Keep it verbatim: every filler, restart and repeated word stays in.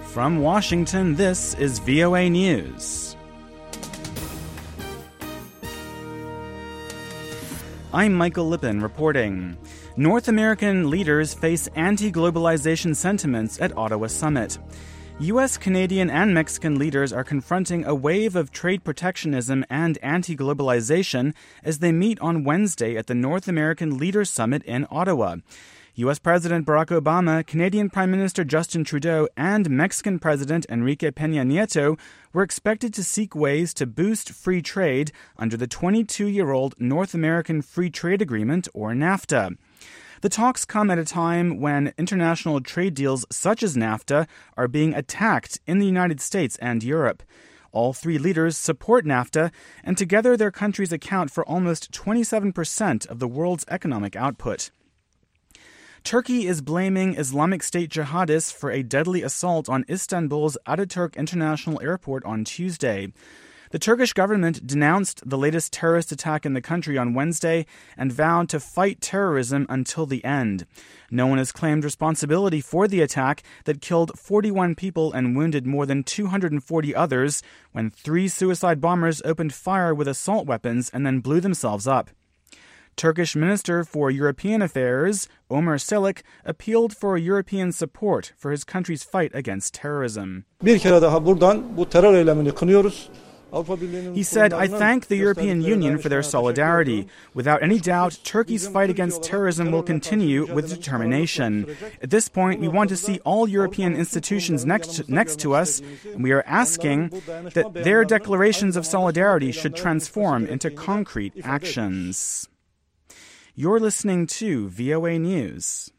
From Washington, this is V O A News. I'm Michael Lippin reporting. North American leaders face anti-globalization sentiments at Ottawa Summit. U S, Canadian, and Mexican leaders are confronting a wave of trade protectionism and anti-globalization as they meet on Wednesday at the North American Leaders Summit in Ottawa. U S President Barack Obama, Canadian Prime Minister Justin Trudeau, and Mexican President Enrique Peña Nieto were expected to seek ways to boost free trade under the twenty-two-year-old North American Free Trade Agreement, or NAFTA. The talks come at a time when international trade deals such as NAFTA are being attacked in the United States and Europe. All three leaders support NAFTA, and together their countries account for almost twenty-seven percent of the world's economic output. Turkey is blaming Islamic State jihadists for a deadly assault on Istanbul's Ataturk International Airport on Tuesday. The Turkish government denounced the latest terrorist attack in the country on Wednesday and vowed to fight terrorism until the end. No one has claimed responsibility for the attack that killed forty-one people and wounded more than two hundred forty others when three suicide bombers opened fire with assault weapons and then blew themselves up. Turkish Minister for European Affairs, Ömer Çelik, appealed for European support for his country's fight against terrorism. Bir kere daha buradan bu terör eylemini kınıyoruz. He said, I thank the European Union for their solidarity. Without any doubt, Turkey's fight against terrorism will continue with determination. At this point, we want to see all European institutions next to, next to us, and we are asking that their declarations of solidarity should transform into concrete actions. You're listening to V O A News.